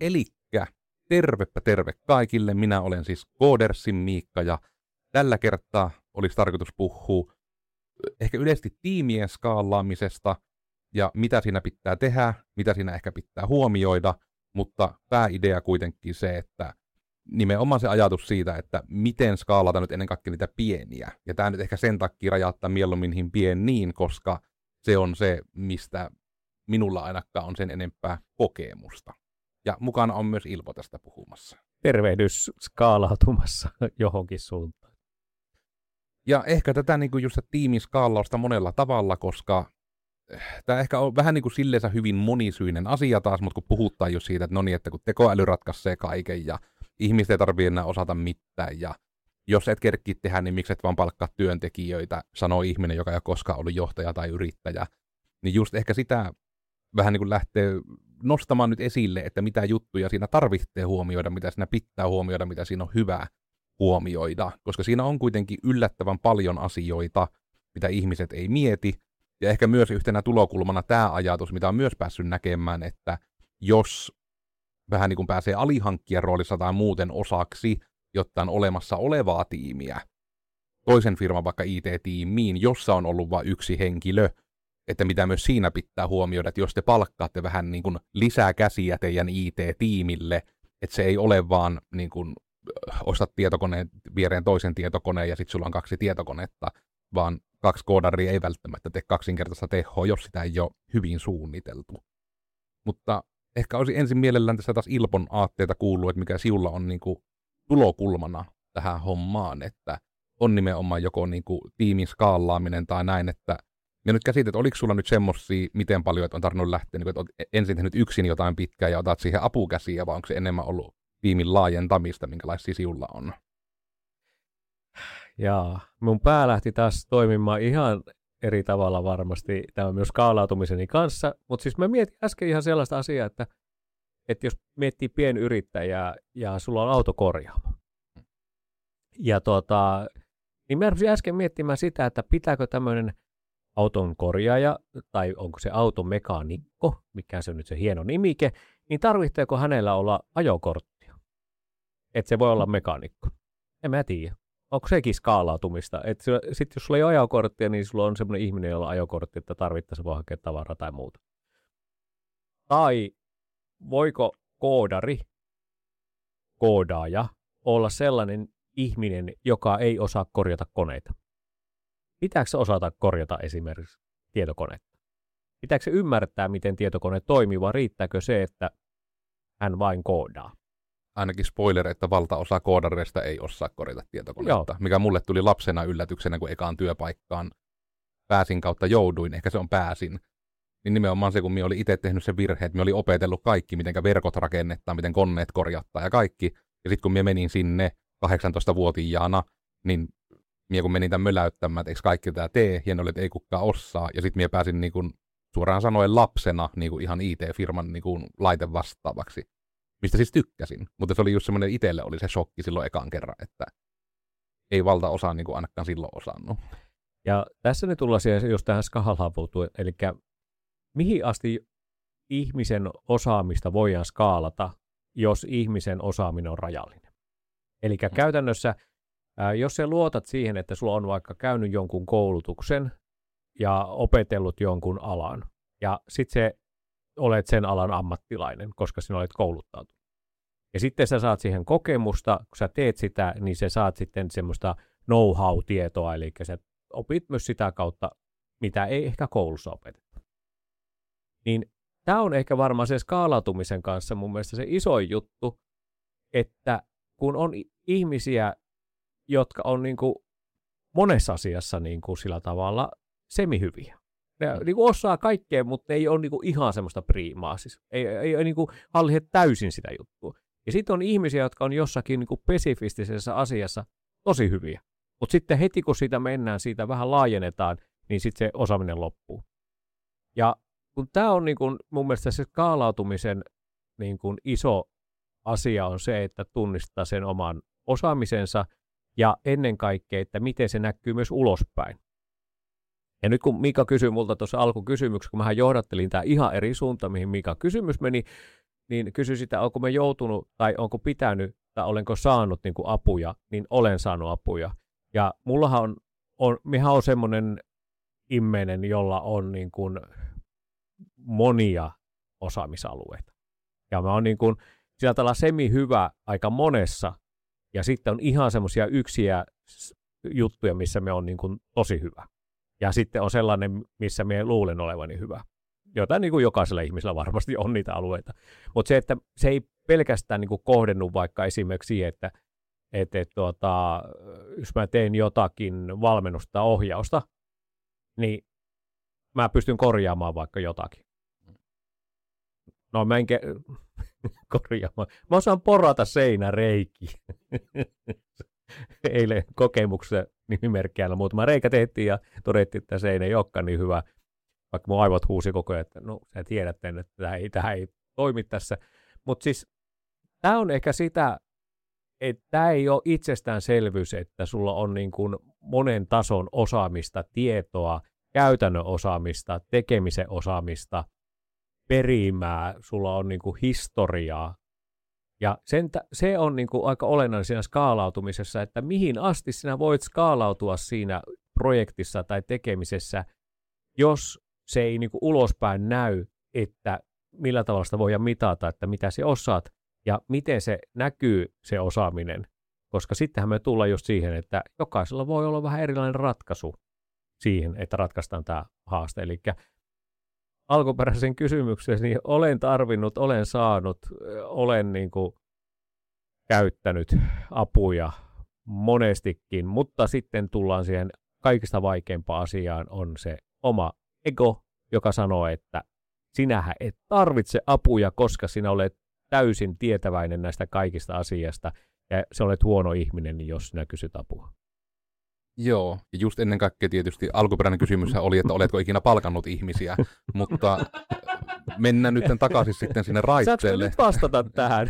Elikkä tervepä terve kaikille, minä olen siis Koodersin Miikka ja tällä kertaa olisi tarkoitus puhua ehkä yleisesti tiimien skaalaamisesta ja mitä siinä pitää tehdä, mitä siinä ehkä pitää huomioida, mutta pääidea kuitenkin se, että nimenomaan se ajatus siitä, että miten skaalata nyt ennen kaikkea niitä pieniä. Ja tämä nyt ehkä sen takia rajattaa mieluummin niihin pieniin, koska se on se, mistä minulla ainakaan on sen enempää kokemusta. Ja mukana on myös Ilpo tästä puhumassa. Tervehdys skaalautumassa johonkin suuntaan. Ja ehkä tätä niin kuin just tiimin skaalausta monella tavalla, koska tämä ehkä on vähän niin kuin silleensä hyvin monisyinen asia taas, mutta kun puhutaan just siitä, että no niin, että kun tekoäly ratkaisee kaiken ja ihmiset ei tarvitse enää osata mitään ja jos et kerkki tehdä, niin miksi et vaan palkkaa työntekijöitä, sanoo ihminen, joka ei ole koskaan ollut johtaja tai yrittäjä. Niin just ehkä sitä vähän niin kuin lähtee nostamaan nyt esille, että mitä juttuja siinä tarvitsee huomioida, mitä siinä pitää huomioida, mitä siinä on hyvä huomioida, koska siinä on kuitenkin yllättävän paljon asioita, mitä ihmiset ei mieti, ja ehkä myös yhtenä tulokulmana tämä ajatus, mitä on myös päässyt näkemään, että jos vähän niin kuin pääsee alihankkijan roolissa tai muuten osaksi, jotta on olemassa olevaa tiimiä, toisen firman vaikka IT-tiimiin, jossa on ollut vain yksi henkilö, että mitä myös siinä pitää huomioida, että jos te palkkaatte vähän niin kuin lisää käsiä teidän IT-tiimille, että se ei ole vaan niin kuin ostat tietokoneen viereen toisen tietokoneen ja sitten sulla on 2 tietokonetta, vaan 2 koodaria ei välttämättä tee kaksinkertaista tehoa, jos sitä ei ole hyvin suunniteltu. Mutta ehkä olisi ensin mielellään tässä taas Ilpon aatteita kuullut, että mikä sinulla on niin kuin tulokulmana tähän hommaan, että on nimenomaan joko niin kuin tiimin skaalaaminen tai näin, että ja nyt käsit, että oliko sulla nyt semmosia, miten paljon, että on tarvinnut lähteä, niin että olet ensin tehnyt yksin jotain pitkää ja otat siihen apukäsiä, vai onko se enemmän ollut tiimin laajentamista, minkälaisia sinulla on? Jaa, mun pää lähti taas toimimaan ihan eri tavalla varmasti tämän myös skaalautumiseni kanssa, mutta siis mä mietin äsken ihan sellaista asiaa, että jos miettii pienyrittäjää ja sulla on autokorjaamo, ja niin mä rupesin äsken miettimään sitä, että pitääkö tämmöinen auton korjaaja, tai onko se automekaanikko, mikä se on nyt se hieno nimike, niin tarvitseeko hänellä olla ajokorttia? Että se voi olla mekaanikko. En mä tiedä. Onko sekin skaalautumista? Sitten jos sulla ei ole ajokorttia, niin sulla on semmoinen ihminen, jolla on ajokortti, että tarvittaessa voi hakea tavaraa tai muuta. Tai voiko koodaaja, olla sellainen ihminen, joka ei osaa korjata koneita? Pitääkö se osata korjata esimerkiksi tietokonetta? Pitääkö se ymmärtää, miten tietokone toimii, vai riittääkö se, että hän vain koodaa? Ainakin spoiler, että valtaosa koodareista ei osaa korjata tietokonetta, mikä mulle tuli lapsena yllätyksenä, kun ekaan työpaikkaan pääsin kautta jouduin, ehkä se on pääsin. Niin nimenomaan se, kun minä olin itse tehnyt sen virheen, että minä olin opetellut kaikki, miten verkot rakennetaan, miten koneet korjattaa ja kaikki. Ja sitten kun minä menin sinne 18-vuotiaana, niin minä kun menin tämän möläyttämään, että eikö kaikki tätä tee, ja ne oli, että ei kukaan osaa. Ja sitten minä pääsin niin kuin, suoraan sanoen lapsena niin kuin ihan IT-firman niin kuin laite vastaavaksi, mistä siis tykkäsin. Mutta se oli just semmoinen, itselle oli se shokki silloin ekaan kerran, että ei valtaosa niin kuin ainakaan silloin osannut. Ja tässä nyt tullaan siihen just tähän skaalautumiseen, eli mihin asti ihmisen osaamista voidaan skaalata, jos ihmisen osaaminen on rajallinen. Eli käytännössä, jos sä luotat siihen, että sulla on vaikka käynyt jonkun koulutuksen ja opetellut jonkun alan, ja sitten se olet sen alan ammattilainen, koska sinä olet kouluttautunut. Ja sitten sä saat siihen kokemusta, kun sä teet sitä, niin sä saat sitten semmoista know-how-tietoa, eli sä opit myös sitä kautta, mitä ei ehkä koulussa opeteta. Niin tämä on ehkä varmaan se skaalautumisen kanssa mun mielestä se iso juttu, että kun on ihmisiä, jotka on niin kuin monessa asiassa niin kuin sillä tavalla semihyviä. Ne niin kuin osaa kaikkea, mutta ne ei ole niin kuin ihan semmoista priimaa. Siis ei niin kuin hallitse täysin sitä juttua. Ja sitten on ihmisiä, jotka on jossakin niin kuin spesifistisessä asiassa tosi hyviä. Mutta sitten heti kun siitä mennään, siitä vähän laajennetaan, niin sitten se osaaminen loppuu. Ja kun tämä on niin kuin, mun mielestä se skaalautumisen niin kuin iso asia on se, että tunnistaa sen oman osaamisensa ja ennen kaikkea, että miten se näkyy myös ulospäin. Ja nyt kun Mika kysyi multa tuossa alkukysymyksessä, kun mähän johdattelin tämä ihan eri suunta, mihin Mika kysymys meni, niin kysy sitä, onko me joutunut tai onko pitänyt tai olenko saanut niin kuin apuja, niin olen saanut apuja. Ja mullahan mehän on semmoinen ihminen, jolla on niin kuin monia osaamisalueita. Ja mä oon niin kuin sillä tavalla semi-hyvä aika monessa, ja sitten on ihan semmoisia yksiä juttuja, missä me on niin kuin tosi hyvä. Ja sitten on sellainen, missä me luulen olevani hyvä. Jotain niin kuin jokaisella ihmisellä varmasti on niitä alueita. Mutta se, että se ei pelkästään niin kuin kohdennu vaikka esimerkiksi siihen, että jos mä teen jotakin valmennusta tai ohjausta, niin mä pystyn korjaamaan vaikka jotakin. No mä en korjaamaan. Mä osaan porata seinäreikiä. Eilen kokemuksessa nimimerkkiällä muutama reikä tehtiin ja todettiin, että seinä ei olekaan niin hyvä. Vaikka mun aivot huusi koko ajan, että no sä tiedät, että tämä ei toimi tässä. Mutta siis tämä on ehkä sitä, että tämä ei ole itsestäänselvyys, että sulla on niin kuin monen tason osaamista, tietoa, käytännön osaamista, tekemisen osaamista, perimää, sulla on niin kuin historiaa. Ja se on niin kuin aika olennainen siinä skaalautumisessa, että mihin asti sinä voit skaalautua siinä projektissa tai tekemisessä, jos se ei niin kuin ulospäin näy, että millä tavalla sitä voidaan mitata, että mitä sä osaat ja miten se näkyy se osaaminen. Koska sittenhän me tullaan just siihen, että jokaisella voi olla vähän erilainen ratkaisu siihen, että ratkaistaan tämä haaste. Eli alkuperäisen kysymyksen, niin olen tarvinnut, olen saanut, olen niin kuin käyttänyt apuja monestikin, mutta sitten tullaan siihen kaikista vaikeimpaan asiaan on se oma ego, joka sanoo, että sinähän et tarvitse apuja, koska sinä olet täysin tietäväinen näistä kaikista asiasta ja sä olet huono ihminen, jos sinä kysyt apua. Joo, ja just ennen kaikkea tietysti alkuperäinen kysymys oli, että oletko ikinä palkannut ihmisiä, mutta mennään nyt takaisin sitten sinne raitteelle. Saatko nyt vastata tähän?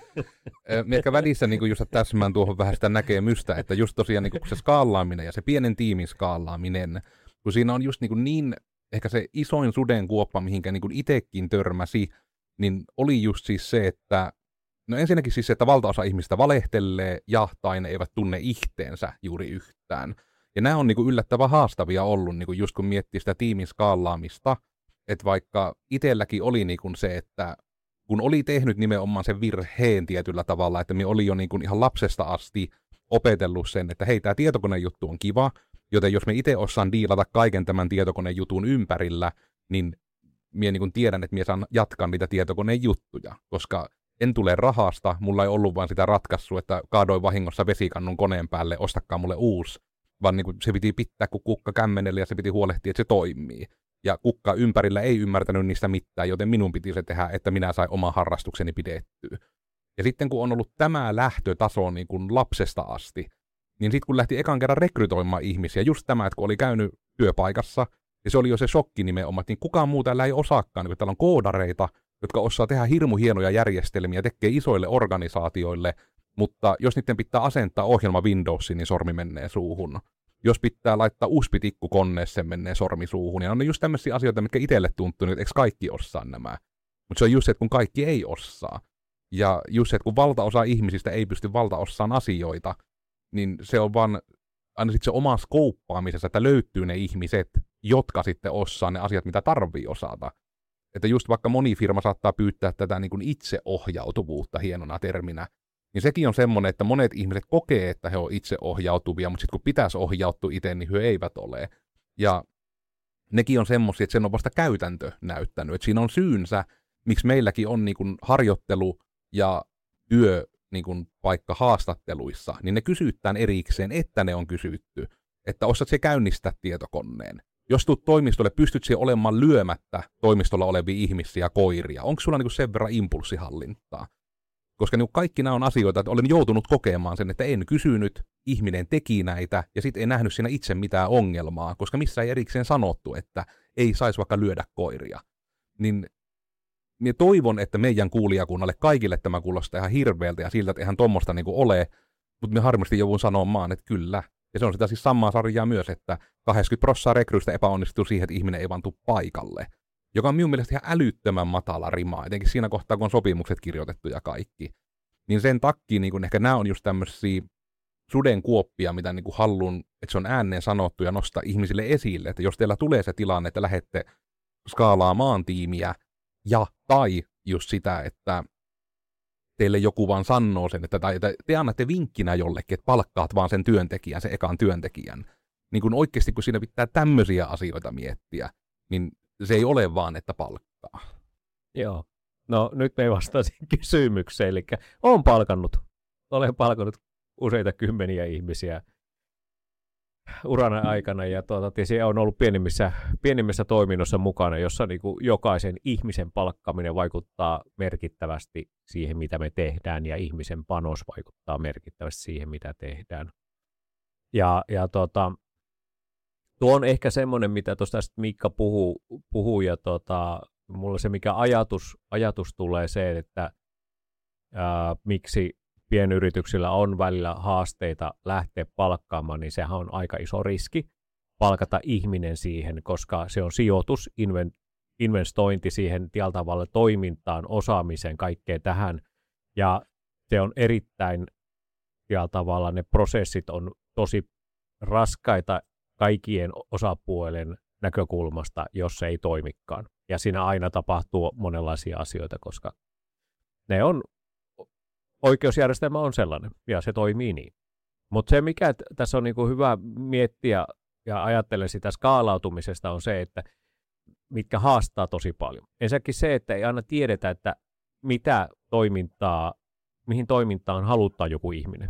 Me ehkä välissä niin just täsmään tuohon vähän sitä näkemystä, että just tosiaan niin se skaalaaminen ja se pienen tiimin skaalaaminen, kun siinä on just niin ehkä se isoin sudenkuoppa, mihinkä niin itsekin törmäsi, niin oli just siis se, että no ensinnäkin siis se, että valtaosa ihmistä valehtelee tai ne eivät tunne ihteensä juuri yhtään. Ja nämä on niin yllättävän haastavia ollut, niin just kun miettii sitä tiimin skaalaamista, että vaikka itselläkin oli niin se, että kun oli tehnyt nimenomaan sen virheen tietyllä tavalla, että me oli jo niin ihan lapsesta asti opetellut sen, että hei, tämä tietokonejuttu on kiva, joten jos me itse osaan diilata kaiken tämän tietokonejutun ympärillä, niin minä niin tiedän, että minä saan jatkaa niitä tietokonejuttuja, koska en tule rahasta, mulla ei ollut vaan sitä ratkaisua, että kaadoin vahingossa vesikannun koneen päälle, ostakaa mulle uusi, vaan niin se piti pitää kuin kukka kämmenelle ja se piti huolehtia, että se toimii. Ja kukka ympärillä ei ymmärtänyt niistä mitään, joten minun piti se tehdä, että minä sain oman harrastukseni pidettyä. Ja sitten kun on ollut tämä lähtötaso niin kuin lapsesta asti, niin sitten kun lähti ekan kerran rekrytoimaan ihmisiä, just tämä, että kun oli käynyt työpaikassa, ja se oli jo se shokki nimenomaan, että niin kukaan muu täällä ei osaakaan, kun täällä on koodareita, jotka osaa tehdä hirmu hienoja järjestelmiä, tekee isoille organisaatioille, mutta jos niiden pitää asentaa ohjelma Windowsiin, niin sormi menee suuhun. Jos pitää laittaa USB-tikku koneeseen, menee sormi suuhun. Ja on just tämmöisiä asioita, mitkä itselle tuntuu, että eikö kaikki osaa nämä. Mutta se on just se, että kun kaikki ei osaa. Ja just se, että kun valtaosa ihmisistä ei pysty valtaosaan asioita, niin se on vaan aina sitten se oma skouppaamisessa, että löytyy ne ihmiset, jotka sitten osaa ne asiat, mitä tarvii osata. Että just vaikka moni firma saattaa pyytää tätä niin kuin itseohjautuvuutta hienona terminä, niin sekin on semmoinen, että monet ihmiset kokee, että he on itseohjautuvia, mutta sitten kun pitäisi ohjautua itse, niin he eivät ole. Ja nekin on semmoisia, että sen on vasta käytäntö näyttänyt. Että siinä on syynsä, miksi meilläkin on niin kuin harjoittelu ja työ niin kuin paikka haastatteluissa, niin ne kysytään erikseen, että ne on kysytty, että osaat se käynnistää tietokoneen. Jos tulet toimistolle, pystyt siellä olemaan lyömättä toimistolla olevia ihmisiä ja koiria. Onko sulla niin kuin sen verran impulssihallintaa? Koska niin kaikki nämä on asioita, että olen joutunut kokemaan sen, että en kysynyt, ihminen teki näitä, ja sitten ei nähnyt siinä itse mitään ongelmaa, koska missä ei erikseen sanottu, että ei saisi vaikka lyödä koiria. Niin minä toivon, että meidän kuulijakunnalle kaikille tämä kuulostaa ihan hirveältä ja siltä, että eihän tuommoista niin kuin ole, mutta minä harmasti joudun sanomaan, että kyllä. Ja se on sitä siis samaa sarjaa myös, että 80% rekryistä epäonnistuu siihen, että ihminen ei vaan tule paikalle. joka on minun mielestä ihan älyttömän matala rima, etenkin siinä kohtaa, kun on sopimukset kirjoitettu ja kaikki. Niin sen takia niin ehkä nämä on just tämmöisiä sudenkuoppia, mitä niin haluan, että se on ääneen sanottu ja nostaa ihmisille esille, että jos teillä tulee se tilanne, että lähdette skaalaamaan tiimiä tai just sitä, että teille joku vaan sanoo sen, että te annatte vinkkinä jollekin, että palkkaat vaan sen työntekijän, sen ekan työntekijän. Niin kun oikeasti, kun siinä pitää tämmöisiä asioita miettiä, niin se ei ole vaan, että palkkaa. Joo. No nyt me vastasin kysymykseen, eli olen palkannut useita kymmeniä ihmisiä urana aikana, ja tietysti on ollut pienimmissä toiminnoissa mukana, jossa niin kuin jokaisen ihmisen palkkaaminen vaikuttaa merkittävästi siihen, mitä me tehdään, ja ihmisen panos vaikuttaa merkittävästi siihen, mitä tehdään. Ja tuo on ehkä semmoinen, mitä tuosta Miikka puhuu ja mulla se mikä ajatus tulee se, että miksi pienyrityksillä on välillä haasteita lähteä palkkaamaan, niin sehän on aika iso riski palkata ihminen siihen, koska se on sijoitus, investointi siihen tällä tavalla toimintaan, osaamiseen, kaikkeen tähän, ja se on erittäin tällä tavalla, ne prosessit on tosi raskaita kaikkien osapuolen näkökulmasta, jos se ei toimikaan. Ja siinä aina tapahtuu monenlaisia asioita, koska oikeusjärjestelmä on sellainen, ja se toimii niin. Mutta se, mikä tässä on niinku hyvä miettiä, ja ajattelen sitä skaalautumisesta, on se, että mitkä haastaa tosi paljon. Ensinnäkin se, että ei aina tiedetä, että mihin toimintaan halutaan joku ihminen.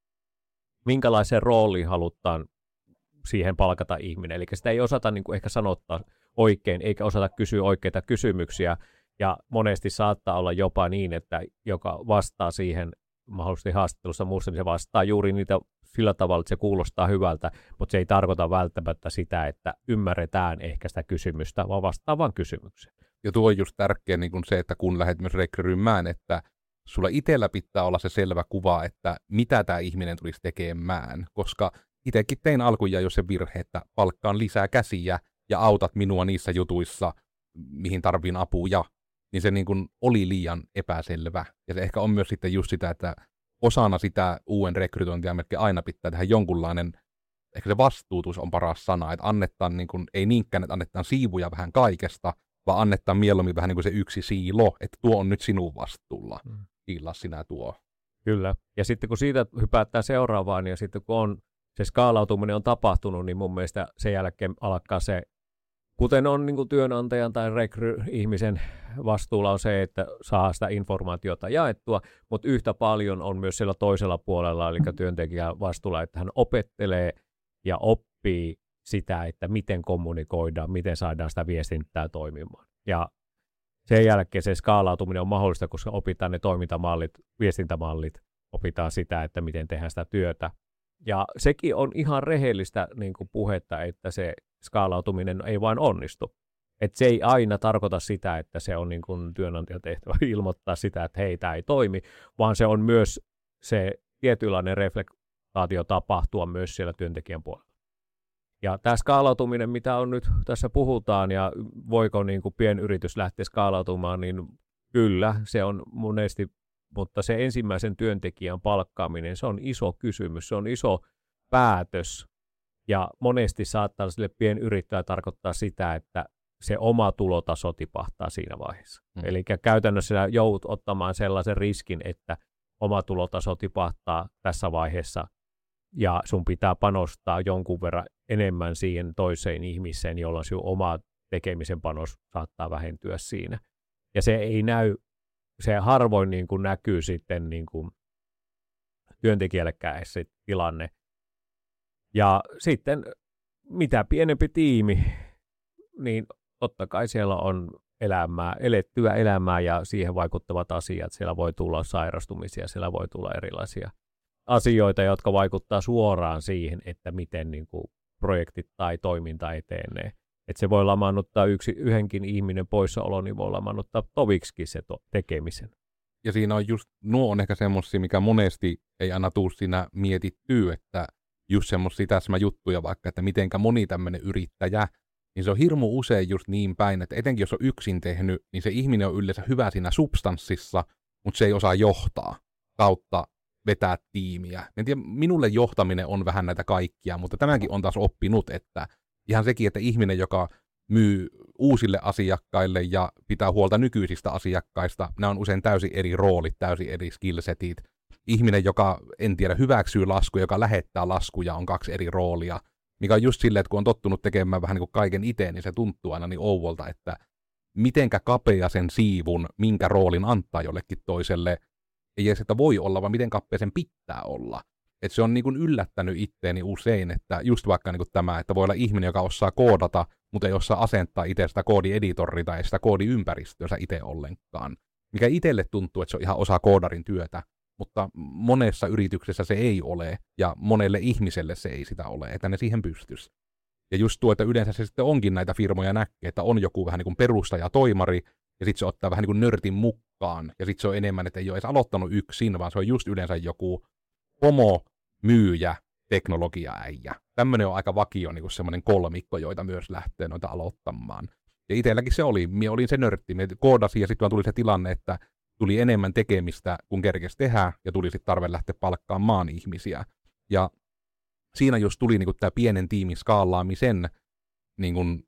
Minkälaiseen rooliin halutaan siihen palkata ihminen. Eli sitä ei osata niin kuin ehkä sanottaa oikein, eikä osata kysyä oikeita kysymyksiä. Ja monesti saattaa olla jopa niin, että joka vastaa siihen mahdollisesti haastattelussa muussa, niin se vastaa juuri niitä sillä tavalla, että se kuulostaa hyvältä, mutta se ei tarkoita välttämättä sitä, että ymmärretään ehkä sitä kysymystä, vaan vastaa vain kysymykseen. Ja tuo on just tärkeä niin kuin se, että kun lähdet myös rekrymään, että sulla itsellä pitää olla se selvä kuva, että mitä tämä ihminen tulisi tekemään, koska itsekin tein alkujaan jo se virhe, että palkkaan lisää käsiä ja autat minua niissä jutuissa, mihin tarviin apua, niin se niin kuin oli liian epäselvä. Ja se ehkä on myös sitten just sitä, että osana sitä uuden rekrytointia melkein aina pitää tehdä jonkunlainen, ehkä se vastuutus on paras sana, että annetaan niin kuin, ei niinkään, että annetaan siivuja vähän kaikesta, vaan annetaan mieluummin vähän niin kuin se yksi siilo, että tuo on nyt sinun vastuulla. Kiilla sinä tuo. Kyllä. Ja sitten kun siitä hypätään seuraavaan, ja sitten kun se skaalautuminen on tapahtunut, niin mun mielestä sen jälkeen alkaa se, kuten on niin kuin työnantajan tai ihmisen vastuulla on se, että saa sitä informaatiota jaettua, mutta yhtä paljon on myös siellä toisella puolella, eli työntekijän vastuulla, että hän opettelee ja oppii sitä, että miten kommunikoidaan, miten saadaan sitä viestintää toimimaan. Ja sen jälkeen se skaalautuminen on mahdollista, koska opitaan ne toimintamallit, viestintämallit, opitaan sitä, että miten tehdään sitä työtä. Ja sekin on ihan rehellistä niin kuin puhetta, että se skaalautuminen ei vain onnistu. Että se ei aina tarkoita sitä, että se on niin kuin työnantajan tehtävä ilmoittaa sitä, että hei, tämä ei toimi, vaan se on myös se tietynlainen reflektaatio tapahtua myös siellä työntekijän puolella. Ja tämä skaalautuminen, mitä on nyt tässä puhutaan, ja voiko niin kuin pienyritys lähteä skaalautumaan, niin kyllä, se on monesti, mutta se ensimmäisen työntekijän palkkaaminen, se on iso kysymys, se on iso päätös, ja monesti saattaa sille pienyrittäjälle tarkoittaa sitä, että se oma tulotaso tipahtaa siinä vaiheessa. Eli käytännössä joudut ottamaan sellaisen riskin, että oma tulotaso tipahtaa tässä vaiheessa, ja sun pitää panostaa jonkun verran enemmän siihen toiseen ihmiseen, jolloin sinun oma tekemisen panos saattaa vähentyä siinä. Ja se ei se harvoin niin kuin näkyy sitten niin kuin työntekijällekään se tilanne. Ja sitten mitä pienempi tiimi, niin totta kai siellä on elettyä elämää ja siihen vaikuttavat asiat. Siellä voi tulla sairastumisia, siellä voi tulla erilaisia asioita, jotka vaikuttaa suoraan siihen, että miten niin kuin projektit tai toiminta etenee. Että se voi lamaannuttaa yhdenkin ihminen poissaolo, niin voi lamaannuttaa toviksikin se tekemisen. Ja siinä on just, nuo on ehkä semmoisia, mikä monesti ei aina tuu siinä mietittyä, että just semmoisia täsmäjuttuja vaikka, että mitenkä moni tämmöinen yrittäjä niin se on hirmu usein just niin päin, että etenkin jos on yksin tehnyt, niin se ihminen on yleensä hyvä siinä substanssissa, mutta se ei osaa johtaa kautta vetää tiimiä. En tiedä, minulle johtaminen on vähän näitä kaikkia, mutta tämänkin on taas oppinut, että ihan sekin, että ihminen, joka myy uusille asiakkaille ja pitää huolta nykyisistä asiakkaista, nämä on usein täysin eri roolit, täysin eri skillsetit. Ihminen, joka, en tiedä, hyväksyy laskuja, joka lähettää laskuja, on 2 eri roolia, mikä on just silleen, että kun on tottunut tekemään vähän niin kuin kaiken itse, niin se tuntuu aina niin ouvolta, että mitenkä kapea sen siivun, minkä roolin antaa jollekin toiselle, ei edes, että voi olla, vaan miten kapea sen pitää olla. Että se on niin kuin yllättänyt itteeni usein, että just vaikka niin kuin tämä, että voi olla ihminen, joka osaa koodata, mutta ei osaa asentaa itse sitä koodieditoria tai sitä koodiympäristöä itse ollenkaan. Mikä itselle tuntuu, että se on ihan osa koodarin työtä, mutta monessa yrityksessä se ei ole, ja monelle ihmiselle se ei sitä ole, että ne siihen pystyisi. Ja just tuo, että yleensä se sitten onkin näitä firmoja näkee, että on joku vähän niin kuin perustaja, toimari, ja sitten se ottaa vähän niin kuin nörtin mukaan, ja sitten se on enemmän, että ei ole edes aloittanut yksin, vaan se on just yleensä joku homo, myyjä, teknologiaäijä. Tämmöinen on aika vakio niin kuin semmoinen kolmikko, joita myös lähtee noita aloittamaan. Ja itselläkin se oli, minä olin se nörtti, minä koodasin, ja sitten vaan tuli se tilanne, että tuli enemmän tekemistä, kun kerkesi tehdä, ja tuli sitten tarve lähteä palkkaamaan ihmisiä. Ja siinä just tuli niin tämä pienen tiimin skaalaamisen niin kuin,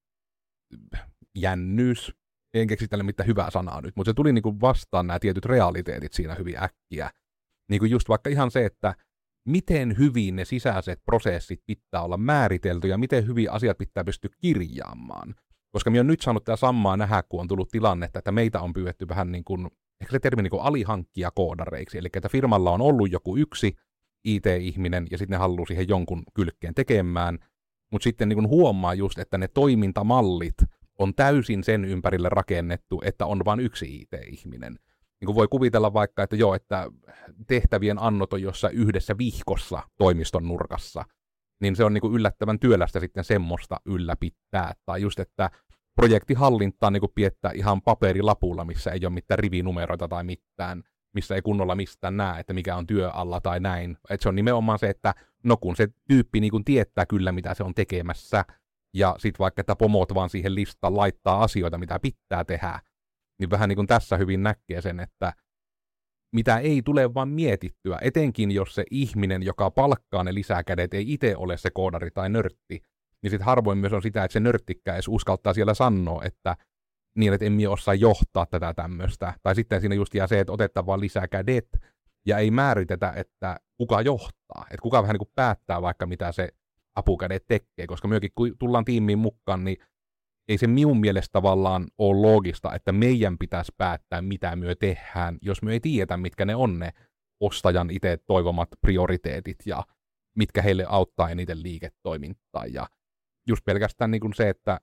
jännys. En keksi tälle mitään hyvää sanaa nyt, mutta se tuli niin kuin vastaan nämä tietyt realiteetit siinä hyvin äkkiä. Niin kuin just vaikka ihan se, että miten hyvin ne sisäiset prosessit pitää olla määritelty ja miten hyvin asiat pitää pystyä kirjaamaan. Koska minä olen nyt saanut tämä samaa nähdä, kun on tullut tilanne, että meitä on pyydetty vähän niin kuin, ehkä se termi niin kuin alihankkija-koodareiksi, eli että firmalla on ollut joku yksi IT-ihminen ja sitten ne haluaa siihen jonkun kylkeen tekemään, mutta sitten niin kuin huomaa just, että ne toimintamallit on täysin sen ympärille rakennettu, että on vain yksi IT-ihminen. Niin kuin voi kuvitella vaikka, että joo, että tehtävien annot on jossain yhdessä vihkossa toimiston nurkassa, niin se on niin kuin yllättävän työlästä sitten semmoista ylläpitää. Tai just, että projektihallintaa niin kuin piettää ihan paperilapulla, missä ei ole mitään rivinumeroita tai mitään, missä ei kunnolla mistään näe, että mikä on työ alla tai näin. Et se on nimenomaan se, että no kun se tyyppi niin kuin tietää kyllä, mitä se on tekemässä, ja sitten vaikka, että pomot vaan siihen listaan laittaa asioita, mitä pitää tehdä, niin vähän niin kuin tässä hyvin näkee sen, että mitä ei tule vaan mietittyä, etenkin jos se ihminen, joka palkkaa ne lisäkädet, ei itse ole se koodari tai nörtti, niin sitten harvoin myös on sitä, että se nörttikkä edes uskaltaa siellä sanoa, että niin, että en minä osaa johtaa tätä tämmöistä. Tai sitten siinä just jää se, että otetaan vaan lisää kädet, ja ei määritetä, että kuka johtaa. Että kuka vähän niin kuin päättää vaikka, mitä se apukädet tekee, koska myöskin kun tullaan tiimiin mukaan, niin ei se minun mielestä tavallaan ole loogista, että meidän pitäisi päättää, mitä myö tehdään, jos me ei tiedetä, mitkä ne on ne ostajan itse toivomat prioriteetit ja mitkä heille auttaa eniten liiketoimintaa. Ja just pelkästään niin kuin se, että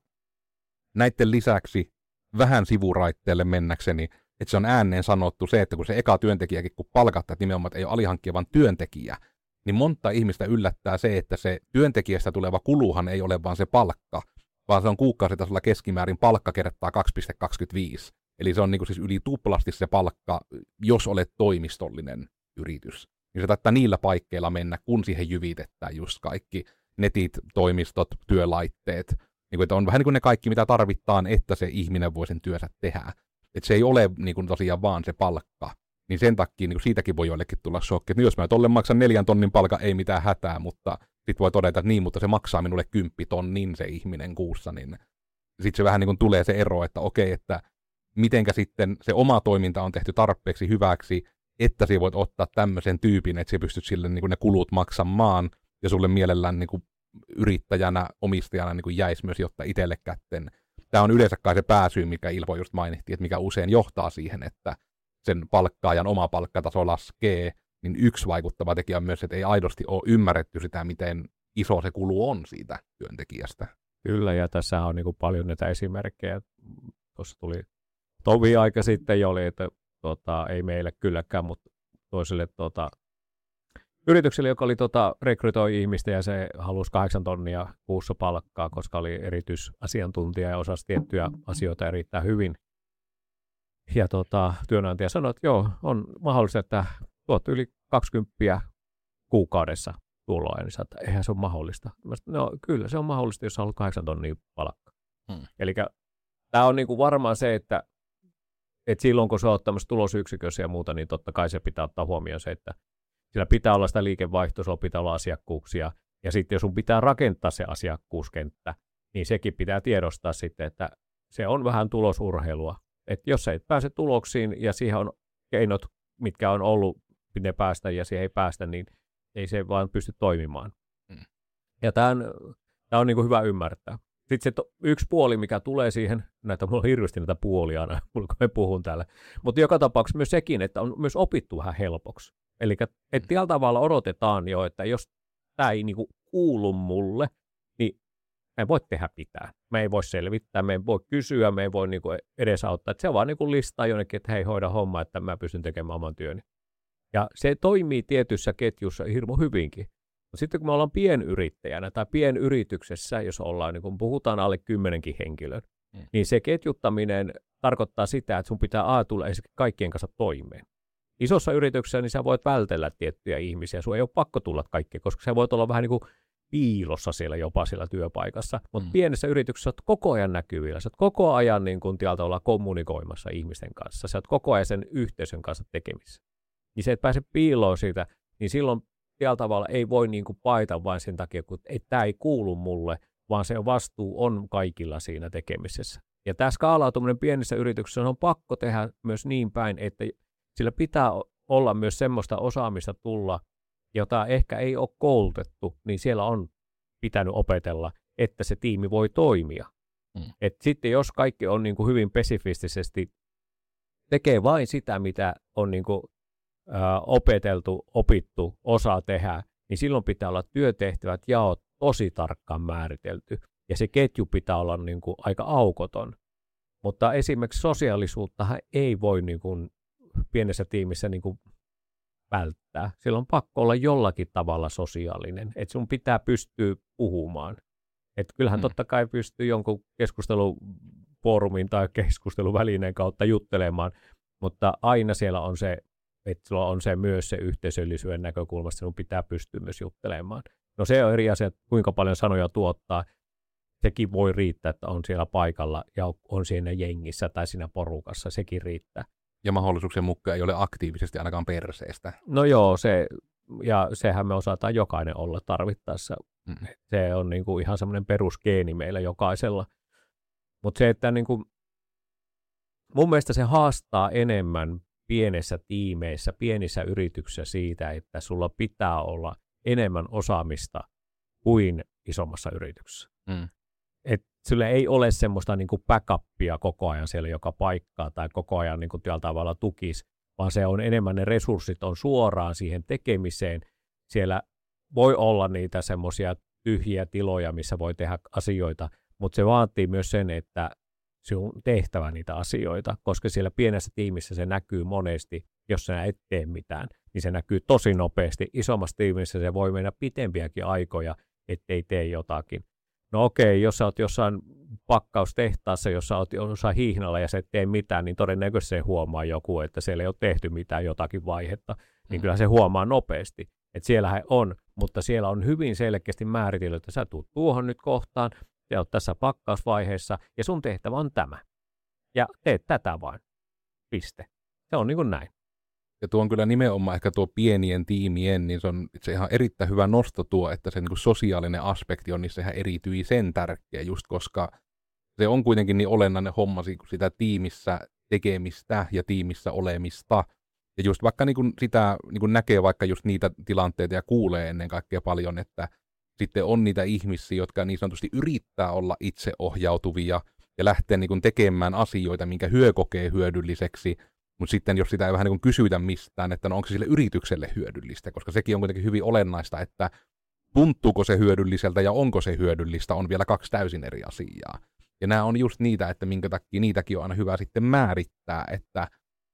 näiden lisäksi vähän sivuraitteelle mennäkseni, että se on ääneen sanottu se, että kun se eka työntekijäkin, kun palkattaa nimenomaan, että ei ole alihankkija, vaan työntekijä, niin monta ihmistä yllättää se, että se työntekijästä tuleva kuluhan ei ole vaan se palkka, vaan se on kuukausitasolla keskimäärin palkka kertaa 2,25. Eli se on niin kuin siis yli tuplasti se palkka, jos olet toimistollinen yritys. Niin se taittaa niillä paikkeilla mennä, kun siihen jyvitetään just kaikki netit, toimistot, työlaitteet. Niin kuin, että on vähän niin kuin ne kaikki, mitä tarvitaan, että se ihminen voi sen työnsä tehdä. Että se ei ole niin kuin tosiaan vaan se palkka. Niin sen takia niin siitäkin voi joillekin tulla shokki, että jos mä tolle maksan 4 tonnin palkan, ei mitään hätää, mutta sitten voi todeta, että niin, mutta se maksaa minulle 10 tonnin se ihminen kuussa, niin sitten se vähän niin kuin tulee se ero, että okei, että mitenkä sitten se oma toiminta on tehty tarpeeksi hyväksi, että sä voit ottaa tämmöisen tyypin, että sä pystyt sille niin kuin ne kulut maksamaan, ja sulle mielellään niin kuin yrittäjänä, omistajana niin kuin jäisi myös jotta itselle kätten. Tämä on yleensä kai se pääsyy, mikä Ilpo just mainittiin, että mikä usein johtaa siihen, että sen palkkaajan oma palkkataso laskee, niin yksi vaikuttava tekijä on myös, että ei aidosti ole ymmärretty sitä, miten iso se kulu on siitä työntekijästä. Kyllä, ja tässä on niin kuin paljon näitä esimerkkejä. Tuossa tuli tovi aika sitten jo oli, että ei meille kylläkään, mutta toiselle yritykselle, joka oli rekrytoi ihmistä ja se halusi 8 tonnia kuussa palkkaa, koska oli erityisasiantuntija ja osasi tiettyjä asioita erittäin hyvin. Ja työnantaja sanoi, että joo, on mahdollista, että tuot yli 20 kuukaudessa tuloa, niin sanoi, että eihän se ole mahdollista. No kyllä se on mahdollista, jos haluat 8 tonnia palkkaa. Eli tämä on niin kuin varmaan se, että silloin kun sä oot tämmöisessä tulosyksikössä ja muuta, niin totta kai se pitää ottaa huomioon se, että sillä pitää olla sitä liikevaihtoa, sulla pitää olla asiakkuuksia, ja sitten jos sun pitää rakentaa se asiakkuuskenttä, niin sekin pitää tiedostaa sitten, että se on vähän tulosurheilua. Että jos sä et pääse tuloksiin ja siihen on keinot, mitkä on ollut, pitää päästä ja siihen ei päästä, niin ei se vaan pysty toimimaan. Ja tämä on niin kuin hyvä ymmärtää. Sitten se yksi puoli, mikä tulee siihen, mulla on hirveästi näitä puolia aina, kun me puhun täällä, mutta joka tapauksessa myös sekin, että on myös opittu vähän helpoksi. Eli että tällä tavalla odotetaan jo, että jos tämä ei niin kuin kuulu mulle, niin me ei voi tehdä mitään. Me ei voi selvittää, me ei voi kysyä, me ei voi niin kuin edesauttaa. Että se vaan niin kuin listaa jonnekin, että hei, hoida homma, että mä pystyn tekemään oman työni. Ja se toimii tietyssä ketjussa hirmu hyvinkin. Sitten kun me ollaan pienyrittäjänä tai pienyrityksessä, jos ollaan, niin kun puhutaan alle 10 henkilön, niin se ketjuttaminen tarkoittaa sitä, että sun pitää tulla kaikkien kanssa toimeen. Isossa yrityksessä niin sä voit vältellä tiettyjä ihmisiä, sun ei ole pakko tulla kaikkea, koska sä voit olla vähän niin kuin piilossa siellä jopa siellä työpaikassa, mutta pienessä yrityksessä oot koko ajan näkyvillä, sä oot koko ajan niin kun tieltä ollaan kommunikoimassa ihmisten kanssa, sä oot koko ajan sen yhteisön kanssa tekemissä. Niin se, et pääse piiloon siitä, niin silloin tällä tavalla ei voi niin kuin paita vain sen takia, että tämä ei kuulu mulle, vaan se vastuu on kaikilla siinä tekemisessä. Ja tämä skaalautuminen pienissä yrityksissä on pakko tehdä myös niin päin, että sillä pitää olla myös semmoista osaamista tulla, jota ehkä ei ole koulutettu, niin siellä on pitänyt opetella, että se tiimi voi toimia. Et sitten jos kaikki on niin kuin hyvin pesifistisesti, tekee vain sitä, mitä on niin kuin opeteltu, opittu, osaa tehdä, niin silloin pitää olla työtehtävät jaot tosi tarkkaan määritelty. Ja se ketju pitää olla niin kuin aika aukoton. Mutta esimerkiksi sosiaalisuuttahan ei voi niin kuin pienessä tiimissä niin kuin välttää. Silloin on pakko olla jollakin tavalla sosiaalinen, että sun pitää pystyä puhumaan. Että kyllähän totta kai pystyy jonkun keskustelufoorumin tai keskusteluvälineen kautta juttelemaan, mutta aina siellä on se, että sulla on se myös se yhteisöllisyyden näkökulmasta, sinun pitää pystyä myös juttelemaan. No se on eri asia, kuinka paljon sanoja tuottaa. Sekin voi riittää, että on siellä paikalla ja on siinä jengissä tai siinä porukassa, sekin riittää. Ja mahdollisuuksien mukaan ei ole aktiivisesti ainakaan perseestä. No joo, sehän me osataan jokainen olla tarvittaessa. Se on niin kuin ihan semmoinen perusgeeni meillä jokaisella. Mutta se, että niin kuin, mun mielestä se haastaa enemmän pienessä tiimeissä, pienissä yrityksissä siitä, että sulla pitää olla enemmän osaamista kuin isommassa yrityksessä. Että sulla ei ole semmoista niin kuin backupia koko ajan siellä joka paikkaa tai koko ajan niin kuin tällä tavalla tukisi, vaan se on enemmän ne resurssit on suoraan siihen tekemiseen. Siellä voi olla niitä semmoisia tyhjiä tiloja, missä voi tehdä asioita, mutta se vaatii myös sen, että se on tehtävä niitä asioita, koska siellä pienessä tiimissä se näkyy monesti, jos sä et tee mitään, niin se näkyy tosi nopeasti. Isommassa tiimissä se voi mennä pitempiäkin aikoja, ettei tee jotakin. No okei, jos sä oot jossain pakkaustehtaassa, jos sä oot jossain hihnalla ja sä et tee mitään, niin todennäköisesti se huomaa joku, että siellä ei ole tehty mitään jotakin vaihetta, niin kyllä se huomaa nopeasti, että siellähän on, mutta siellä on hyvin selkeästi määritelty, että sä tuut tuohon nyt kohtaan, sä oot tässä pakkausvaiheessa ja sun tehtävä on tämä. Ja teet tätä vain. Piste. Se on niin kuin näin. Ja tuo on kyllä nimenomaan ehkä tuo pienien tiimien, niin se on itse ihan erittäin hyvä nosto tuo, että se niin kuin sosiaalinen aspekti on niissä ihan erityisen tärkeä, just koska se on kuitenkin niin olennainen homma sitä tiimissä tekemistä ja tiimissä olemista. Ja just vaikka niin kuin sitä niin kuin näkee vaikka just niitä tilanteita ja kuulee ennen kaikkea paljon, että sitten on niitä ihmisiä, jotka niin sanotusti yrittää olla itseohjautuvia ja lähteä niin kuin tekemään asioita, minkä hyö kokee hyödylliseksi, mutta sitten jos sitä ei vähän niin kuin kysytä mistään, että no onko se sille yritykselle hyödyllistä, koska sekin on kuitenkin hyvin olennaista, että tuntuuko se hyödylliseltä ja onko se hyödyllistä, on vielä kaksi täysin eri asiaa. Ja nämä on just niitä, että minkä takia niitäkin on aina hyvä sitten määrittää, että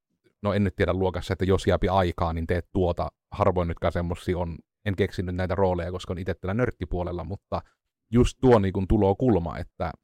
no en nyt tiedä luokassa, että jos jääpi aikaa, niin teet tuota, harvoin nytkään semmosia on, en keksinyt näitä rooleja, koska on itse tällä nörttipuolella, mutta just tuo niin kuin tulokulma, että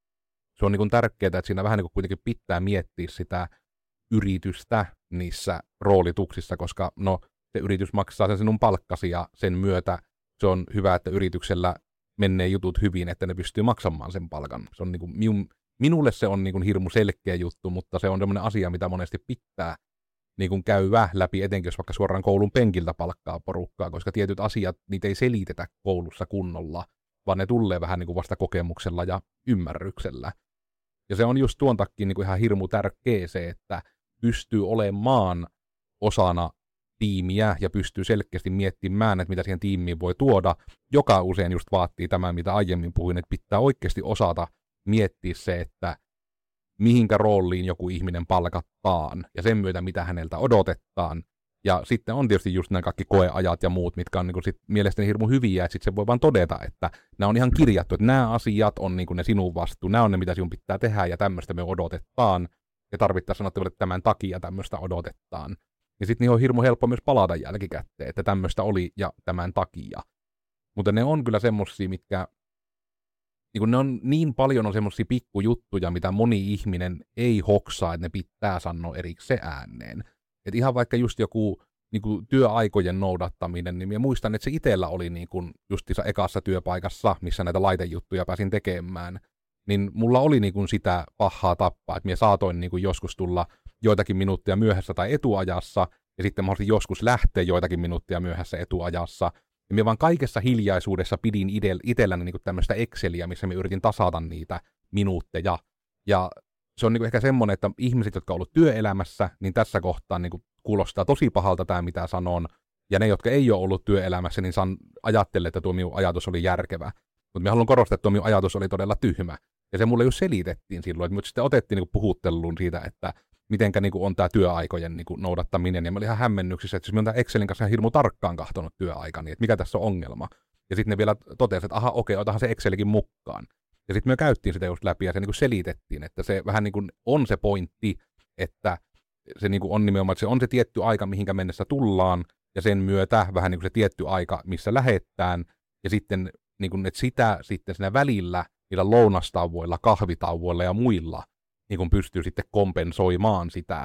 se on niin kuin tärkeää, että siinä vähän niin kuin kuitenkin pitää miettiä sitä yritystä niissä roolituksissa, koska no se yritys maksaa sen sinun palkkasi ja sen myötä se on hyvä, että yrityksellä menee jutut hyvin, että ne pystyy maksamaan sen palkan. Se on niin kuin, minulle se on niin kuin hirmu selkeä juttu, mutta se on semmoinen asia, mitä monesti pitää niin kuin käyvä läpi, etenkin jos vaikka suoraan koulun penkiltä palkkaa porukkaa, koska tietyt asiat, niitä ei selitetä koulussa kunnolla, vaan ne tulee vähän niin kuin vasta kokemuksella ja ymmärryksellä. Ja se on just tuon takia niin kuin ihan hirmu tärkeä se, että pystyy olemaan osana tiimiä ja pystyy selkeästi miettimään, että mitä siihen tiimiin voi tuoda, joka usein just vaatii tämän, mitä aiemmin puhuin, että pitää oikeasti osata miettiä se, että mihinkä rooliin joku ihminen palkataan ja sen myötä, mitä häneltä odotetaan. Ja sitten on tietysti just nämä kaikki koeajat ja muut, mitkä on niin kuin sit mielestäni hirmu hyviä, että sitten se voi vaan todeta, että nämä on ihan kirjattu, että nämä asiat on niin kuin ne sinun vastuu, nämä on ne, mitä sinun pitää tehdä ja tämmöistä me odotetaan. Ja tarvittaessa sanottavasti, että tämän takia tämmöistä odotetaan. Ja sitten niihin on hirmu helppo myös palata jälkikäteen, että tämmöistä oli ja tämän takia. Mutta ne on kyllä semmosia, mitkä niin ne on niin paljon on semmosia pikkujuttuja, mitä moni ihminen ei hoksaa, että ne pitää sanoa erikseen ääneen. Et ihan vaikka just joku niin kuin työaikojen noudattaminen, niin minä muistan, että se itsellä oli niin kuin justiinsa ekassa työpaikassa, missä näitä laitejuttuja pääsin tekemään, niin mulla oli niin kuin sitä pahaa tappaa, että minä saatoin niin kuin joskus tulla joitakin minuuttia myöhässä tai etuajassa, ja sitten mä joskus lähteä joitakin minuuttia myöhässä etuajassa, ja minä vaan kaikessa hiljaisuudessa pidin itselläni niin kuin tämmöistä Exceliä, missä minä yritin tasata niitä minuutteja, ja se on niin kuin ehkä semmoinen, että ihmiset, jotka on ollut työelämässä, niin tässä kohtaa niin kuin kuulostaa tosi pahalta tämä, mitä sanon, ja ne, jotka ei ole ollut työelämässä, niin ajattelee, että tuo minun ajatus oli järkevä. Mutta minä haluan korostaa, että tuo minun ajatus oli todella tyhmä. Ja se mulle just selitettiin silloin, että minut sitten otettiin niin kuin puhutteluun siitä, että mitenkä niin kuin on tämä työaikojen niin kuin noudattaminen. Ja mä olin ihan hämmennyksissä, että minä olen tämän Excelin kanssa hirmu tarkkaan katsonut työaikani, että mikä tässä on ongelma. Ja sitten ne vielä totesivat, että aha, okei, otahan se Excelikin mukaan. Ja sitten me käyttiin sitä just läpi ja se niin kuin selitettiin, että se vähän niin kuin on se pointti, että se niin kuin on nimenomaan, että se on se tietty aika, mihinkä mennessä tullaan, ja sen myötä vähän niin kuin se tietty aika, missä lähetään, ja sitten, niin kuin, että sitä sitten siinä välillä, niillä lounastauvoilla, kahvitauvoilla ja muilla, niin kuin pystyy sitten kompensoimaan sitä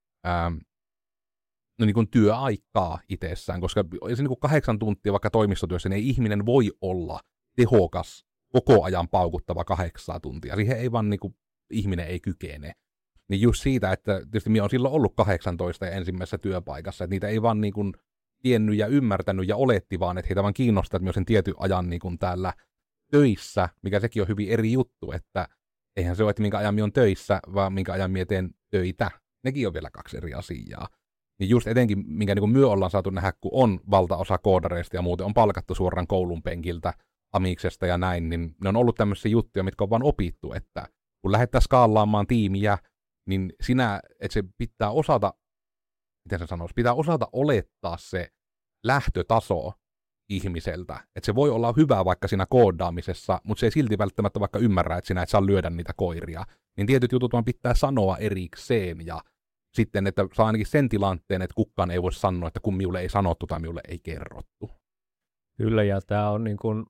no niin kuin työaikaa itsessään, koska se niin kuin 8 tuntia vaikka toimistotyössä, niin ei ihminen voi olla tehokas, koko ajan paukuttava 8 tuntia. Siihen ei vaan niin kuin, ihminen ei kykene. Niin just siitä, että tietysti minä olen silloin ollut 18 ja ensimmäisessä työpaikassa, että niitä ei vaan niin kuin tiennyt ja ymmärtänyt ja oletti vaan, että heitä vaan kiinnostaa, että minä olen sen tietyn ajan niin kuin täällä töissä, mikä sekin on hyvin eri juttu, että eihän se ole, että minkä ajan minä olen töissä, vaan minkä ajan minä teen töitä. Nekin on vielä 2 eri asiaa. Niin just etenkin, minkä niin kuin myö ollaan saatu nähdä, kun on valtaosa koodareista ja muuten on palkattu suoraan koulun penkiltä, amiksesta ja näin, niin ne on ollut tämmöisiä juttuja, mitkä on vaan opittu, että kun lähdetään skaalaamaan tiimiä, niin että se pitää osata, miten se sanoisi, pitää osata olettaa se lähtötaso ihmiseltä. Että se voi olla hyvä vaikka siinä koodaamisessa, mutta se ei silti välttämättä vaikka ymmärrä, että sinä et saa lyödä niitä koiria. Niin tietyt jutut vaan pitää sanoa erikseen ja sitten, että saa ainakin sen tilanteen, että kukaan ei voi sanoa, että kun minulle ei sanottu tai minulle ei kerrottu. Kyllä, ja tämä on niin kuin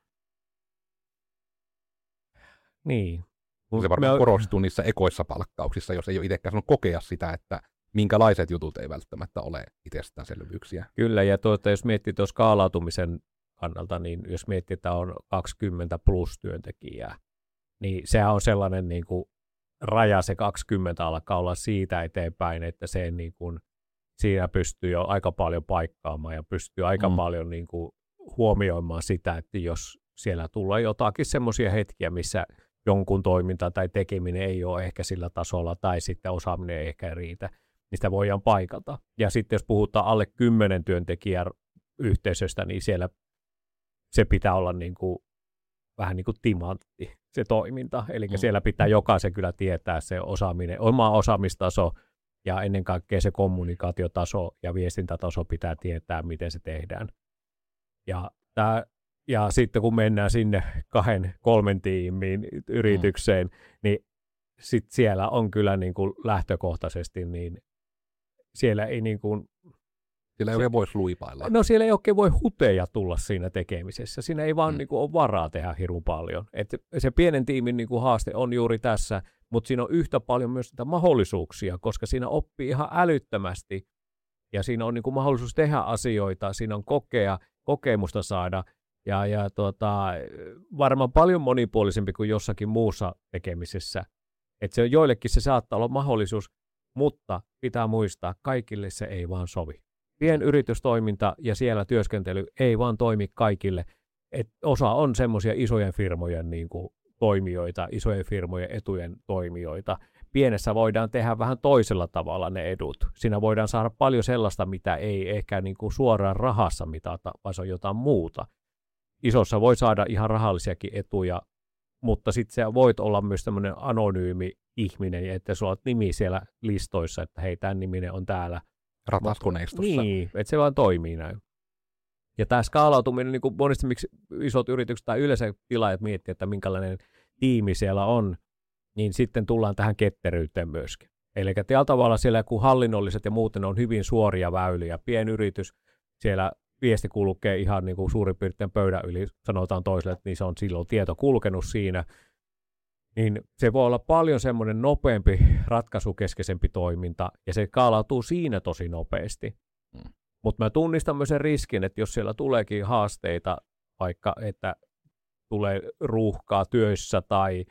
niin. Se varmaan korostuu niissä ekoissa palkkauksissa, jos ei ole itsekään saanut kokea sitä, että minkälaiset jutut ei välttämättä ole itsestäänselvyyksiä. Kyllä, ja jos miettii tuon skaalautumisen kannalta, niin jos miettii, että on 20 plus työntekijää, niin sehän on sellainen niin kuin raja, se 20 alkaa olla siitä eteenpäin, että se niin kuin, siinä pystyy jo aika paljon paikkaamaan ja pystyy aika paljon niin kuin huomioimaan sitä, että jos siellä tulee jotakin semmoisia hetkiä, missä jonkun toiminta tai tekeminen ei ole ehkä sillä tasolla tai sitten osaaminen ei ehkä riitä, niin sitä voidaan paikata. Ja sitten jos puhutaan alle 10 työntekijän yhteisöstä, niin siellä se pitää olla niin kuin, vähän niin kuin timantti se toiminta. Eli siellä pitää jokaisen kyllä tietää se osaaminen, oma osaamistaso ja ennen kaikkea se kommunikaatiotaso ja viestintätaso pitää tietää, miten se tehdään. Ja sitten kun mennään sinne 2-3 tiimiin yritykseen, niin sit siellä on kyllä niin kuin lähtökohtaisesti, niin siellä ei niin kuin siellä ei oikein voisi luipailla. No siellä ei oikein voi huteja tulla siinä tekemisessä. Siinä ei vaan niin kuin ole varaa tehdä hirveän paljon. Et se pienen tiimin niin kuin haaste on juuri tässä, mutta siinä on yhtä paljon myös sitä mahdollisuuksia, koska siinä oppii ihan älyttömästi. Ja siinä on niin kuin mahdollisuus tehdä asioita, siinä on kokemusta saada. Ja varmaan paljon monipuolisempi kuin jossakin muussa tekemisessä. Että se joillekin se saattaa olla mahdollisuus, mutta pitää muistaa, kaikille se ei vaan sovi. Pienyritystoiminta ja siellä työskentely ei vaan toimi kaikille. Et osa on semmoisia isojen firmojen niin kuin toimijoita, isojen firmojen etujen toimijoita. Pienessä voidaan tehdä vähän toisella tavalla ne edut. Siinä voidaan saada paljon sellaista, mitä ei ehkä niin kuin suoraan rahassa mitata, vaan se on jotain muuta. Isossa voi saada ihan rahallisiakin etuja, mutta sitten sä voit olla myös tämmöinen anonyymi ihminen, että sulla on nimi siellä listoissa, että hei, tämän niminen on täällä. Rataskoneistossa. Niin, että se vaan toimii näin. Ja tämä skaalautuminen, niin kuin monesti miksi isot yritykset tai yleensä tilaajat miettii, että minkälainen tiimi siellä on, niin sitten tullaan tähän ketteryyteen myöskin. Eli tällä tavalla siellä, kun hallinnolliset ja muuten on hyvin suoria väyliä, pienyritys, siellä viesti kulkee ihan niin kuin suurin piirtein pöydän yli, sanotaan toiselle, että niin se on silloin tieto kulkenut siinä, niin se voi olla paljon semmoinen nopeampi, ratkaisukeskeisempi toiminta, ja se skaalautuu siinä tosi nopeasti. Mutta mä tunnistan myös sen riskin, että jos siellä tuleekin haasteita, vaikka että tulee ruuhkaa työssä tai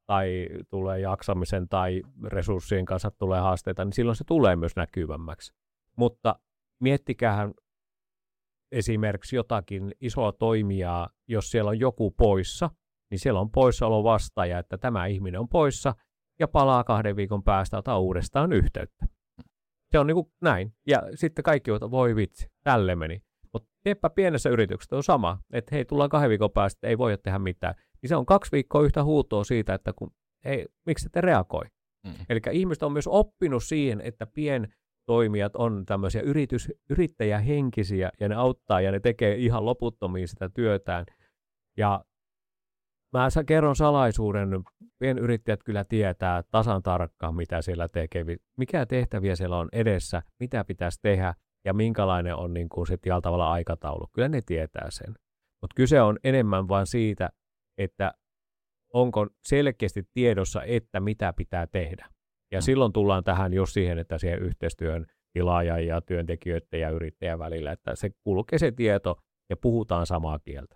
tulee jaksamisen tai resurssien kanssa tulee haasteita, niin silloin se tulee myös näkyvämmäksi. Mutta miettikähän esimerkiksi jotakin isoa toimijaa, jos siellä on joku poissa, niin siellä on poissaolo vastaaja, että tämä ihminen on poissa ja palaa 2 viikon päästä, ottaa uudestaan yhteyttä. Se on niin kuin näin. Ja sitten kaikki voi vitsi, tälle meni. Mutta teepä pienessä yrityksessä on sama, että hei, tullaan 2 viikon päästä, ei voi tehdä mitään. Niin se on 2 viikkoa yhtä huutoa siitä, että miksi ette reagoi. Eli ihmiset on myös oppinut siihen, että pientoimijat on tämmöisiä yrittäjähenkisiä ja ne auttaa ja ne tekee ihan loputtomiin sitä työtään. Ja mä kerron salaisuuden, pienyrittäjät kyllä tietää tasan tarkkaan, mitä siellä tekee, mikä tehtäviä siellä on edessä, mitä pitäisi tehdä ja minkälainen on niin kuin sit tavalla aikataulu. Kyllä ne tietää sen. Mutta kyse on enemmän vain siitä, että onko selkeästi tiedossa, että mitä pitää tehdä. Ja silloin tullaan tähän just siihen, että siihen yhteistyön tilaajan ja työntekijöiden ja yrittäjän välillä, että se kulkee se tieto ja puhutaan samaa kieltä.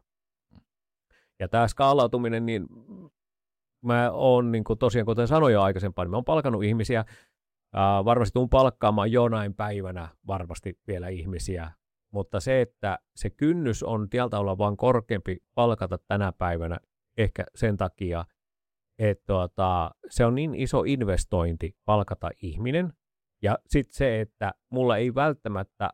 Ja tämä skaalautuminen, niin mä oon niin kuin tosiaan, kuten sanoin jo aikaisempaan, niin mä oon palkannut ihmisiä, varmasti tuun palkkaamaan jonain päivänä varmasti vielä ihmisiä, mutta se, että se kynnys on tieltä olla vaan korkeampi palkata tänä päivänä, ehkä sen takia, että se on niin iso investointi palkata ihminen, ja sitten se, että mulla ei välttämättä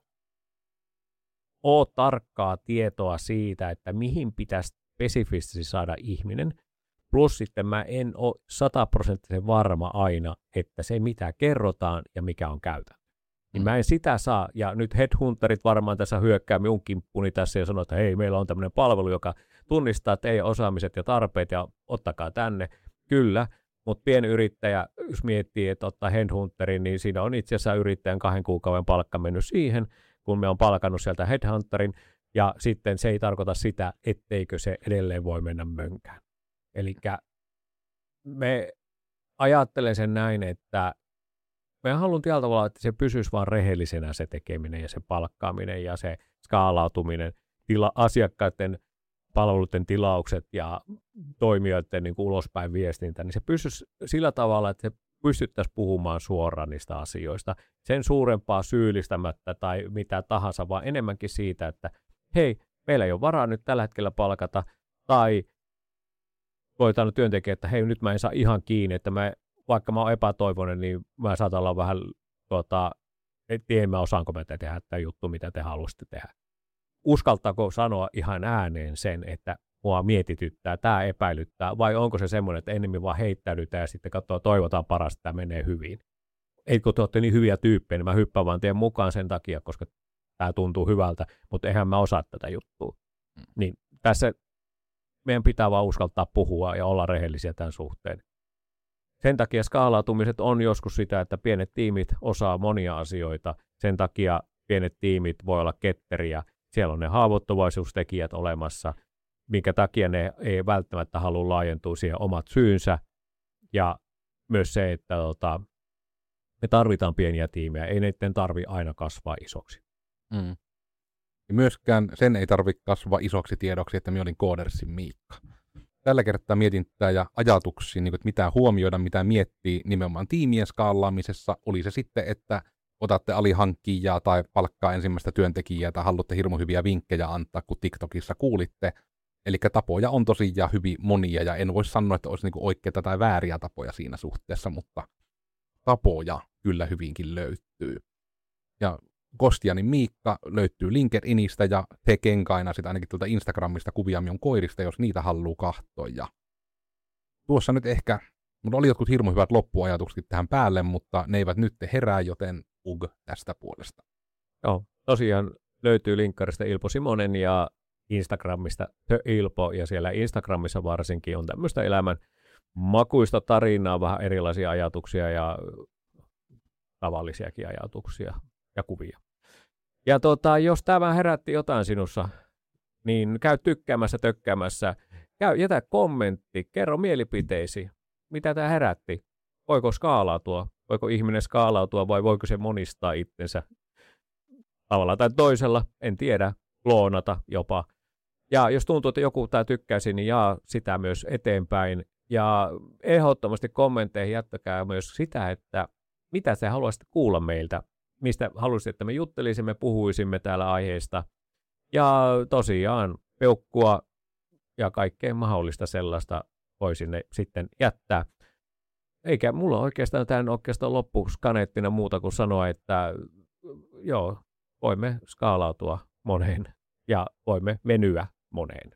ole tarkkaa tietoa siitä, että mihin pitäisi spesifisti saada ihminen, plus sitten mä en ole 100% varma aina, että se mitä kerrotaan ja mikä on käytäntö. Niin mä en sitä saa, ja nyt headhunterit varmaan tässä hyökkää minun kimppuni tässä ja sanoo, että hei, meillä on tämmöinen palvelu, joka tunnistaa teidän osaamiset ja tarpeet ja ottakaa tänne. Kyllä, mutta pienyrittäjä, jos miettii, että ottaa headhunterin, niin siinä on itse asiassa yrittäjän 2 kuukauden palkka mennyt siihen, kun me on palkannut sieltä headhunterin, ja sitten se ei tarkoita sitä, etteikö se edelleen voi mennä mönkään. Eli me ajattelen sen näin, että me haluan tällä tavalla, että se pysyisi vaan rehellisenä se tekeminen ja se palkkaaminen ja se skaalautuminen, asiakkaiden palveluiden tilaukset ja toimijoiden niin kuin ulospäin viestintä, niin se pysyisi sillä tavalla, että se pystyttäisiin puhumaan suoraan niistä asioista. Sen suurempaa syyllistämättä tai mitä tahansa, vaan enemmänkin siitä, että hei, meillä ei ole varaa nyt tällä hetkellä palkata, tai voitaan työntekijä, että hei, nyt mä en saa ihan kiinni, että vaikka mä oon epätoivoinen, niin mä saatan olla vähän, en tiedä mä osaanko mä tehdä tämä juttu, mitä te haluaisitte tehdä. Uskaltaako sanoa ihan ääneen sen, että mua mietityttää, tämä epäilyttää, vai onko se semmoinen, että enemmän vaan heittäydytään ja sitten toivotaan parasta, että tämä menee hyvin. Ei kun te olette niin hyviä tyyppejä, niin mä hyppään vaan teidän mukaan sen takia, koska tämä tuntuu hyvältä, mutta eihän mä osaa tätä juttua. Niin tässä meidän pitää vaan uskaltaa puhua ja olla rehellisiä tämän suhteen. Sen takia skaalautumiset on joskus sitä, että pienet tiimit osaa monia asioita. Sen takia pienet tiimit voi olla ketteriä. Siellä on ne haavoittuvaisuustekijät olemassa, minkä takia ne ei välttämättä halua laajentua siihen omat syynsä. Ja myös se, että me tarvitaan pieniä tiimejä. Ei niiden tarvitse aina kasvaa isoksi. Ja myöskään sen ei tarvitse kasvaa isoksi tiedoksi, että minä olin Codersin Miikka. Tällä kertaa mietintää ja ajatuksia, niin kuin, että mitä huomioida, mitä miettii nimenomaan tiimien skaalaamisessa. Oli se sitten, että otatte alihankkijaa tai palkkaa ensimmäistä työntekijää tai haluatte hirmu hyviä vinkkejä antaa, kun TikTokissa kuulitte. Eli tapoja on tosiaan hyvin monia ja en voi sanoa, että olisi niinku oikeita tai vääriä tapoja siinä suhteessa, mutta tapoja kyllä hyvinkin löytyy. Ja Kostianin Miikka löytyy LinkedInistä ja te kenkaina sitä ainakin tuolta Instagramista kuvia minun koirista, jos niitä haluaa katsoa. Ja tuossa nyt ehkä, mulla oli jotkut hirmu hyvät loppuajatukset tähän päälle, mutta ne eivät nyt herää, joten tästä puolesta. Joo, tosiaan löytyy linkkarista Ilpo Simonen ja Instagramista The Ilpo, ja siellä Instagramissa varsinkin on tämmöistä elämän makuista tarinaa, vähän erilaisia ajatuksia ja tavallisiakin ajatuksia ja kuvia. Ja jos tämä herätti jotain sinussa, niin käy tykkäämässä, tökkäämässä, jätä kommentti, kerro mielipiteisi, mitä tämä herätti. Voiko skaalautua? Voiko ihminen skaalautua vai voiko se monistaa itsensä tavalla tai toisella? En tiedä, kloonata jopa. Ja jos tuntuu, että joku tämä tykkäisi, niin jaa sitä myös eteenpäin. Ja ehdottomasti kommentteihin jättäkää myös sitä, että mitä te haluaisitte kuulla meiltä, mistä haluaisitte, että me juttelisimme, puhuisimme täällä aiheesta. Ja tosiaan peukkua ja kaikkea mahdollista sellaista voi sinne sitten jättää. Eikä mulla oikeastaan loppuskaneettina muuta kuin sanoa, että joo, voimme skaalautua moneen ja voimme venyä moneen.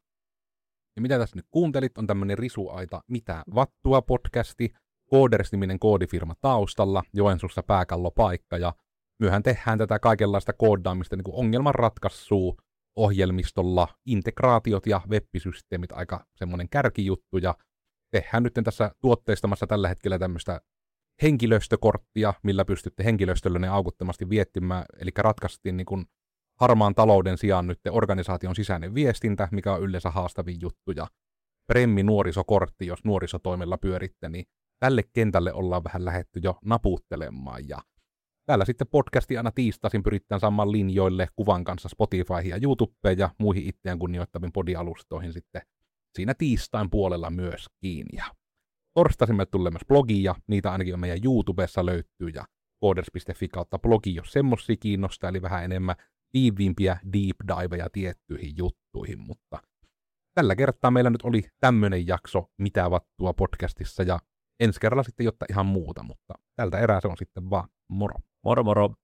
Ja mitä tässä nyt kuuntelit, on tämmöinen risuaita Mitä vattua podcasti, Coders-niminen koodifirma taustalla, Joensuussa pääkallopaikka, ja myöhän tehdään tätä kaikenlaista koodaamista niin kuin ongelmanratkaisua ohjelmistolla, integraatiot ja web-systeemit, aika semmoinen kärkijuttu, ja tehdään nyt tässä tuotteistamassa tällä hetkellä tämmöistä henkilöstökorttia, millä pystytte henkilöstölle aukuttomasti viettimään, eli ratkaistiin niin kuin harmaan talouden sijaan nyt organisaation sisäinen viestintä, mikä on yleensä haastavin juttu, ja Premmi nuorisokortti, jos nuorisotoimella pyöritte, niin tälle kentälle ollaan vähän lähdetty jo naputtelemaan, ja täällä sitten podcasti aina tiistaisin pyritään saamaan linjoille kuvan kanssa Spotifyhin ja YouTubeen ja muihin itseään kunnioittaviin podialustoihin sitten siinä tiistain puolella myöskin. Ja torstaisin me tulee myös blogia, niitä ainakin on meidän YouTubessa löytyy, ja coders.fi kautta blogi, jos semmosia kiinnostaa, eli vähän enemmän tiiviimpiä deep diveja tiettyihin juttuihin, mutta tällä kertaa meillä nyt oli tämmönen jakso Mitä vattua podcastissa, ja ensi kerralla sitten jotta ihan muuta, mutta tältä erää se on sitten vaan moro. Moro moro.